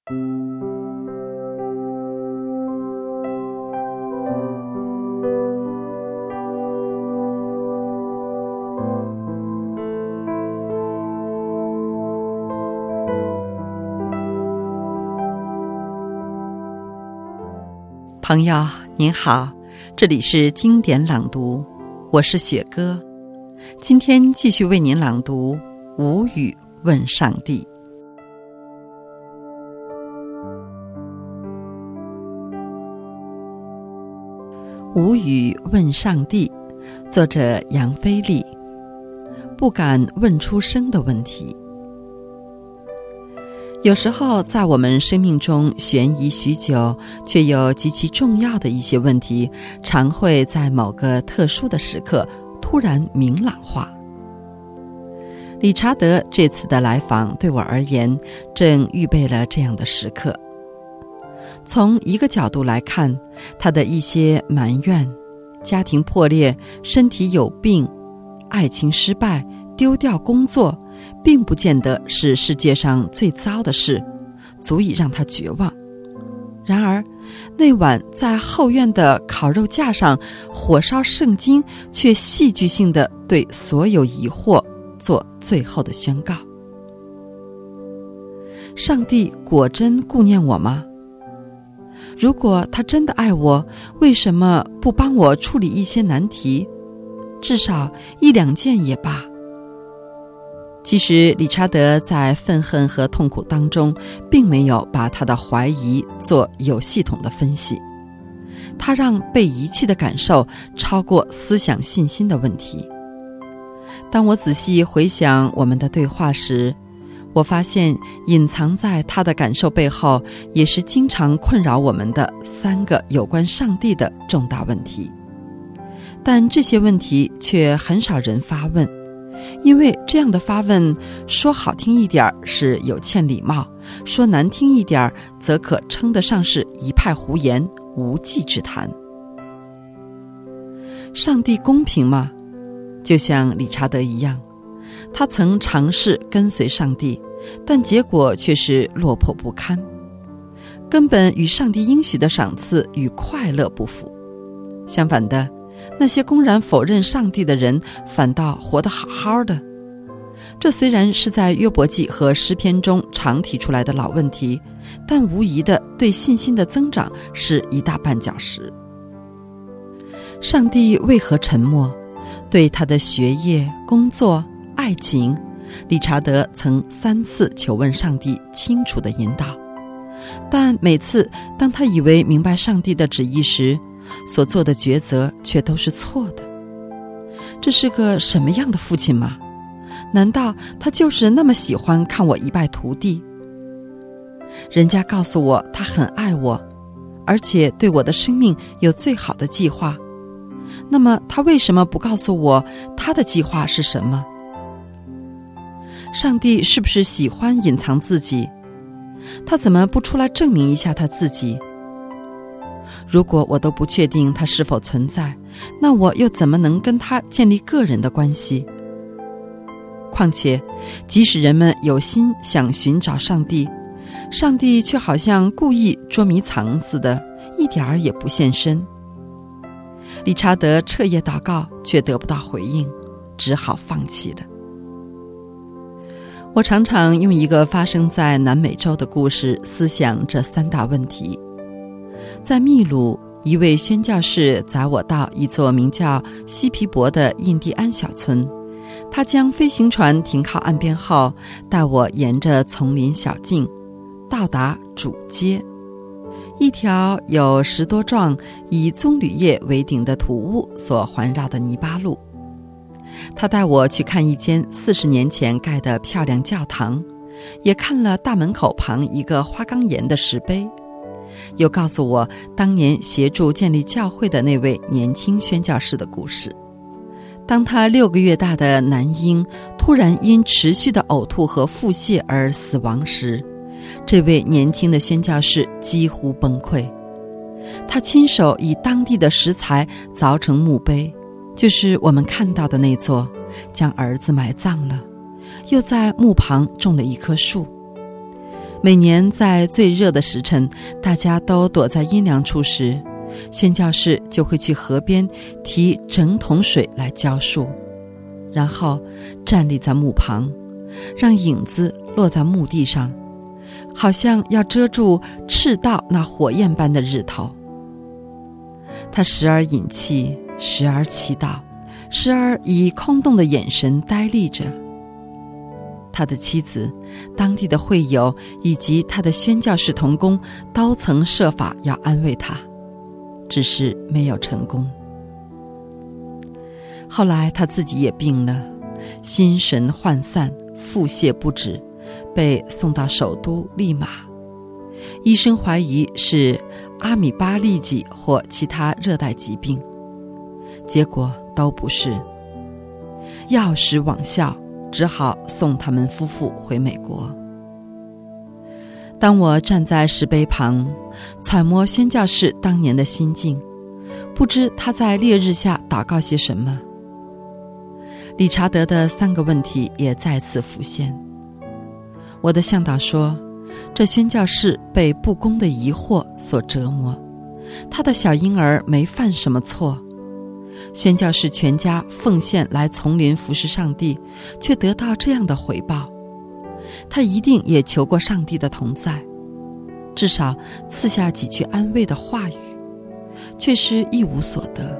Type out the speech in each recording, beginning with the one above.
朋友您好，这里是经典朗读，我是雪歌。今天继续为您朗读《无语问上帝》。无语问上帝，作者杨飞利。不敢问出声的问题。有时候在我们生命中悬疑许久，却又极其重要的一些问题，常会在某个特殊的时刻突然明朗化。理查德这次的来访对我而言，正预备了这样的时刻。从一个角度来看，他的一些埋怨、家庭破裂、身体有病、爱情失败、丢掉工作，并不见得是世界上最糟的事，足以让他绝望。然而，那晚在后院的烤肉架上火烧圣经，却戏剧性地对所有疑惑做最后的宣告。上帝果真顾念我吗？如果他真的爱我，为什么不帮我处理一些难题？至少一两件也罢。其实理查德在愤恨和痛苦当中，并没有把他的怀疑做有系统的分析，他让被遗弃的感受超过思想信心的问题。当我仔细回想我们的对话时，我发现隐藏在他的感受背后，也是经常困扰我们的3个有关上帝的重大问题。但这些问题却很少人发问，因为这样的发问，说好听一点是有欠礼貌，说难听一点则可称得上是一派胡言，无稽之谈。上帝公平吗？就像理查德一样，他曾尝试跟随上帝，但结果却是落魄不堪，根本与上帝应许的赏赐与快乐不符。相反的，那些公然否认上帝的人反倒活得好好的。这虽然是在约伯记和诗篇中常提出来的老问题，但无疑的对信心的增长是一大绊脚石。上帝为何沉默？对他的学业、工作、爱情，理查德曾3次求问上帝清楚的引导，但每次当他以为明白上帝的旨意时，所做的抉择却都是错的。这是个什么样的父亲吗？难道他就是那么喜欢看我一败涂地？人家告诉我他很爱我，而且对我的生命有最好的计划，那么他为什么不告诉我他的计划是什么？上帝是不是喜欢隐藏自己？他怎么不出来证明一下他自己？如果我都不确定他是否存在，那我又怎么能跟他建立个人的关系？况且，即使人们有心想寻找上帝，上帝却好像故意捉迷藏似的，一点儿也不现身。理查德彻夜祷告，却得不到回应，只好放弃了。我常常用一个发生在南美洲的故事思想这3大问题。在秘鲁，一位宣教士载我到一座名叫西皮博的印第安小村，他将飞行船停靠岸边后，带我沿着丛林小径到达主街，一条有10多幢以棕榈叶为顶的土屋所环绕的泥巴路。他带我去看一间40年前盖的漂亮教堂，也看了大门口旁一个花岗岩的石碑，又告诉我当年协助建立教会的那位年轻宣教士的故事。当他6个月大的男婴突然因持续的呕吐和腹泻而死亡时，这位年轻的宣教士几乎崩溃。他亲手以当地的石材凿成墓碑，就是我们看到的那座，将儿子埋葬了，又在墓旁种了一棵树。 每年在最热的时辰，大家都躲在阴凉处时，宣教士就会去河边提整桶水来浇树，然后站立在墓旁，让影子落在墓地上，好像要遮住赤道那火焰般的日头。他时而饮气，时而祈祷，时而以空洞的眼神呆立着。他的妻子、当地的会友以及他的宣教士同工都曾设法要安慰他，只是没有成功。后来他自己也病了，心神涣散，腹泻不止，被送到首都利马。医生怀疑是阿米巴痢疾或其他热带疾病，结果都不是。药石罔效，只好送他们夫妇回美国。当我站在石碑旁，揣摩宣教士当年的心境，不知他在烈日下祷告些什么。理查德的3个问题也再次浮现。我的向导说，这宣教士被不公的疑惑所折磨，他的小婴儿没犯什么错，宣教士全家奉献来丛林服侍上帝，却得到这样的回报。他一定也求过上帝的同在，至少赐下几句安慰的话语，却是一无所得。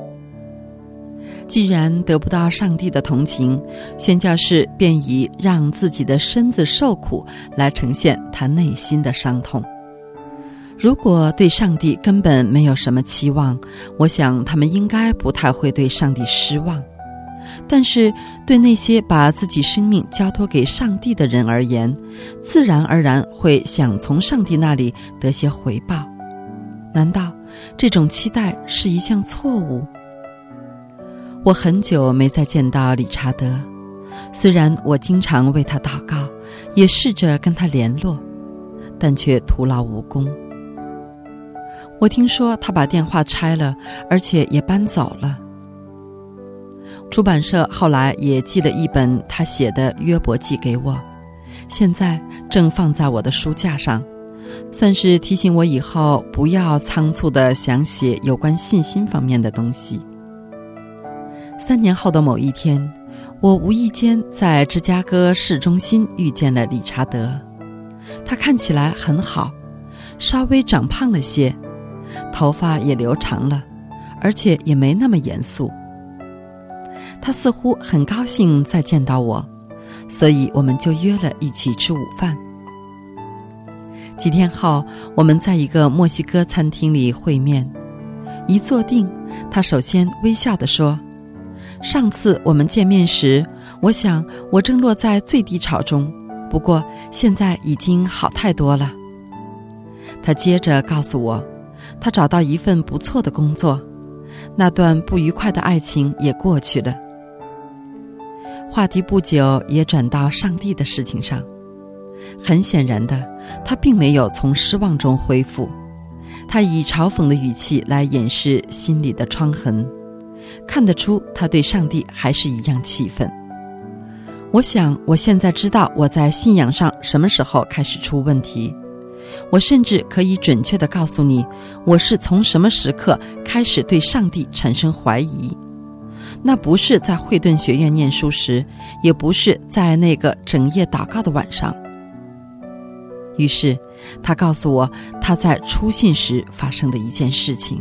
既然得不到上帝的同情，宣教士便以让自己的身子受苦来呈现他内心的伤痛。如果对上帝根本没有什么期望，我想他们应该不太会对上帝失望。但是对那些把自己生命交托给上帝的人而言，自然而然会想从上帝那里得些回报。难道这种期待是一项错误？我很久没再见到理查德，虽然我经常为他祷告，也试着跟他联络，但却徒劳无功。我听说他把电话拆了，而且也搬走了。出版社后来也寄了一本他写的约伯记给我，现在正放在我的书架上，算是提醒我以后不要仓促地想写有关信心方面的东西。3年后的某一天，我无意间在芝加哥市中心遇见了理查德。他看起来很好，稍微长胖了些，头发也留长了，而且也没那么严肃。他似乎很高兴再见到我，所以我们就约了一起吃午饭。几天后，我们在一个墨西哥餐厅里会面。一坐定，他首先微笑地说，上次我们见面时，我想我正落在最低潮中，不过现在已经好太多了。他接着告诉我，他找到一份不错的工作，那段不愉快的爱情也过去了。话题不久也转到上帝的事情上。很显然的，他并没有从失望中恢复，他以嘲讽的语气来掩饰心里的疮痕，看得出他对上帝还是一样气愤。我想我现在知道我在信仰上什么时候开始出问题，我甚至可以准确地告诉你，我是从什么时刻开始对上帝产生怀疑。那不是在惠顿学院念书时，也不是在那个整夜祷告的晚上。于是他告诉我他在初信时发生的一件事情。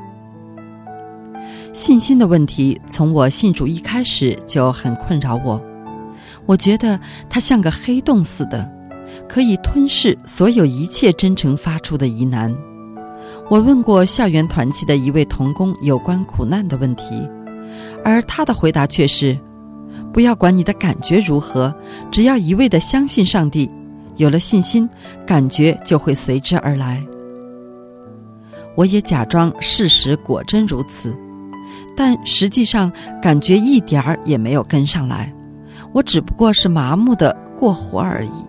信心的问题从我信主一开始就很困扰我，我觉得它像个黑洞似的，可以吞噬所有一切真诚发出的疑难。我问过校园团契的一位同工有关苦难的问题，而他的回答却是，不要管你的感觉如何，只要一味地相信上帝，有了信心，感觉就会随之而来。我也假装事实果真如此，但实际上感觉一点儿也没有跟上来，我只不过是麻木地过活而已。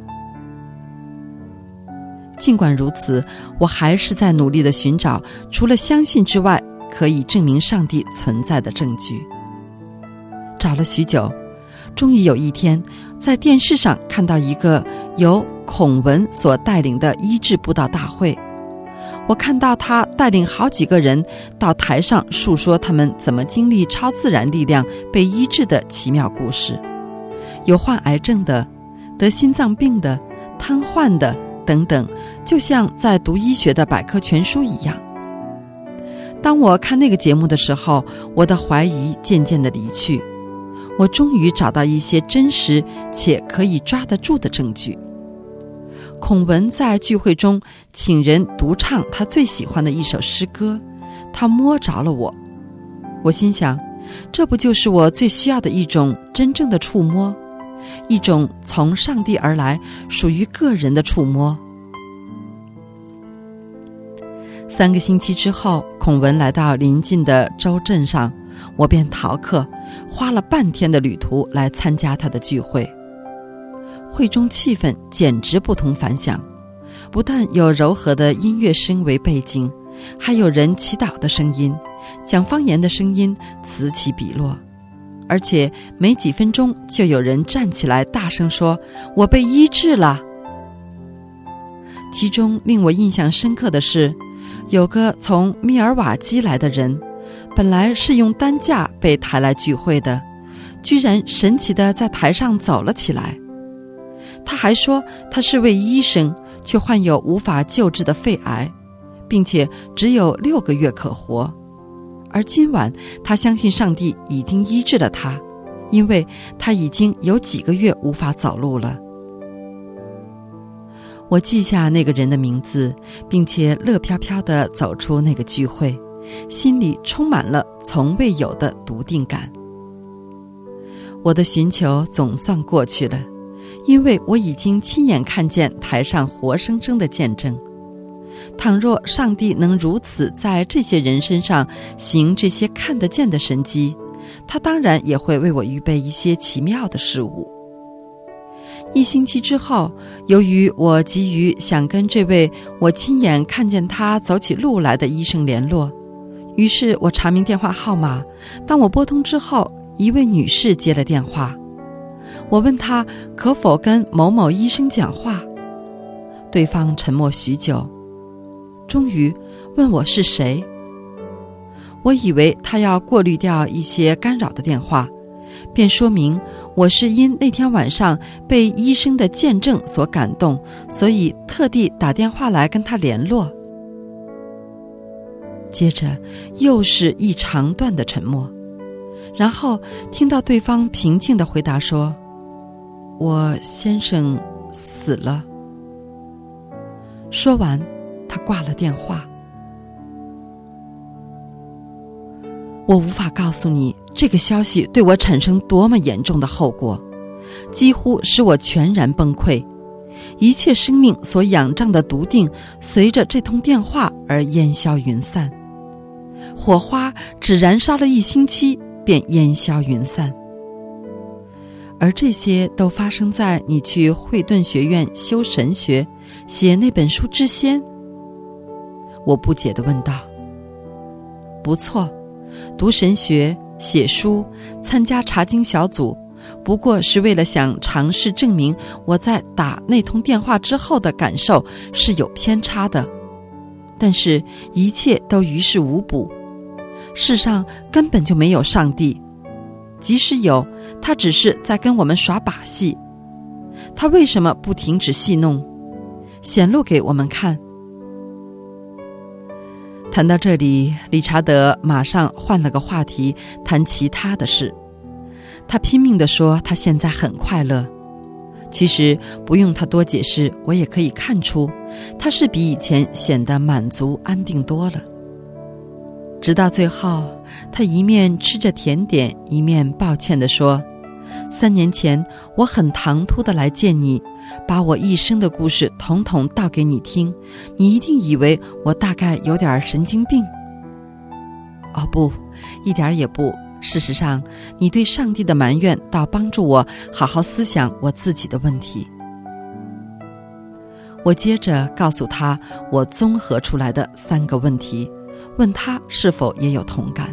尽管如此，我还是在努力地寻找除了相信之外可以证明上帝存在的证据。找了许久，终于有一天在电视上看到一个由孔文所带领的医治布道大会。我看到他带领好几个人到台上述说他们怎么经历超自然力量被医治的奇妙故事，有患癌症的、得心脏病的、瘫痪的等等，就像在读医学的百科全书一样。当我看那个节目的时候，我的怀疑渐渐地离去，我终于找到一些真实且可以抓得住的证据。孔文在聚会中请人独唱他最喜欢的一首诗歌，他摸着了我。我心想，这不就是我最需要的一种真正的触摸，一种从上帝而来属于个人的触摸。3个星期之后，孔文来到邻近的州镇上，我便逃课，花了半天的旅途来参加他的聚会。会中气氛简直不同凡响，不但有柔和的音乐声为背景，还有人祈祷的声音，讲方言的声音此起彼落，而且没几分钟就有人站起来大声说：“我被医治了。”其中令我印象深刻的是，有个从密尔瓦基来的人，本来是用担架被抬来聚会的，居然神奇地在台上走了起来。他还说他是位医生，却患有无法救治的肺癌，并且只有6个月可活。而今晚他相信上帝已经医治了他，因为他已经有几个月无法走路了。我记下那个人的名字，并且乐飘飘地走出那个聚会，心里充满了从未有的笃定感。我的寻求总算过去了，因为我已经亲眼看见台上活生生的见证。倘若上帝能如此在这些人身上行这些看得见的神迹，他当然也会为我预备一些奇妙的事物。1星期之后，由于我急于想跟这位我亲眼看见他走起路来的医生联络，于是我查明电话号码。当我拨通之后，一位女士接了电话。我问她可否跟某某医生讲话，对方沉默许久，终于问我是谁。我以为他要过滤掉一些干扰的电话，便说明我是因那天晚上被医生的见证所感动，所以特地打电话来跟他联络。接着又是一长段的沉默，然后听到对方平静地回答说：“我先生死了。”说完，他挂了电话。我无法告诉你这个消息对我产生多么严重的后果，几乎使我全然崩溃。一切生命所仰仗的笃定随着这通电话而烟消云散，火花只燃烧了1星期便烟消云散。而这些都发生在你去惠顿学院修神学写那本书之先。我不解地问道。不错，读神学、写书、参加查经小组，不过是为了想尝试证明我在打那通电话之后的感受是有偏差的，但是一切都于事无补。世上根本就没有上帝，即使有，他只是在跟我们耍把戏。他为什么不停止戏弄，显露给我们看？谈到这里，理查德马上换了个话题，谈其他的事。他拼命地说他现在很快乐。其实不用他多解释，我也可以看出他是比以前显得满足安定多了。直到最后，他一面吃着甜点，一面抱歉地说：“3年前我很唐突地来见你，把我一生的故事统统道给你听，你一定以为我大概有点神经病。”哦不，一点也不。事实上，你对上帝的埋怨倒帮助我好好思想我自己的问题。我接着告诉他我综合出来的3个问题，问他是否也有同感。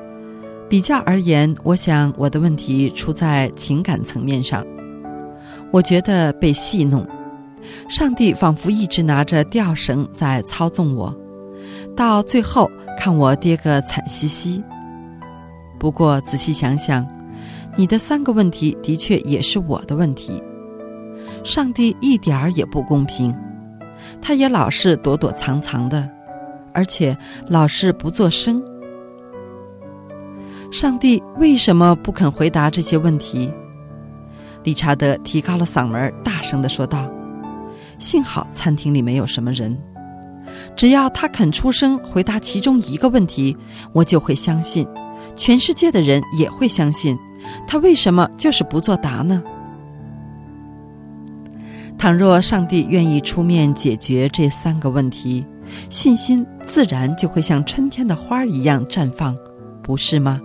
比较而言，我想我的问题出在情感层面上。 我觉得被戏弄，上帝仿佛一直拿着吊绳在操纵我，到最后看我跌个惨兮兮。不过仔细想想，你的3个问题的确也是我的问题。上帝一点儿也不公平，他也老是躲躲藏藏的，而且老是不作声。上帝为什么不肯回答这些问题？理查德提高了嗓门，大声地说道：幸好餐厅里没有什么人，只要他肯出声回答其中1个问题，我就会相信，全世界的人也会相信，他为什么就是不作答呢？倘若上帝愿意出面解决这3个问题，信心自然就会像春天的花一样绽放，不是吗？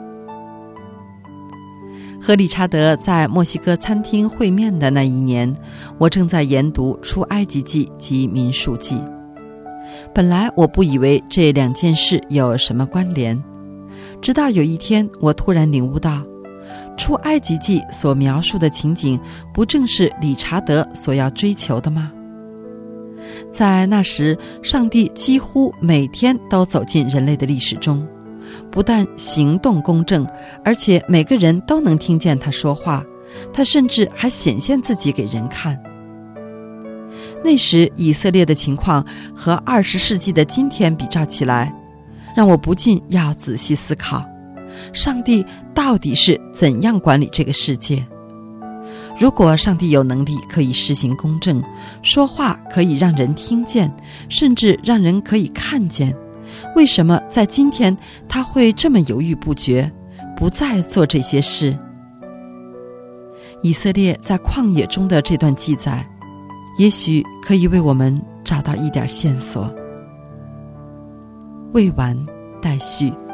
和理查德在墨西哥餐厅会面的那一年，我正在研读出埃及记及民数记。本来我不以为这2件事有什么关联，直到有一天我突然领悟到，出埃及记所描述的情景不正是理查德所要追求的吗？在那时，上帝几乎每天都走进人类的历史中，不但行动公正，而且每个人都能听见他说话，他甚至还显现自己给人看。那时以色列的情况和20世纪的今天比照起来，让我不禁要仔细思考，上帝到底是怎样管理这个世界？如果上帝有能力可以实行公正，说话可以让人听见，甚至让人可以看见，为什么在今天他会这么犹豫不决，不再做这些事？以色列在旷野中的这段记载，也许可以为我们找到一点线索。未完待续。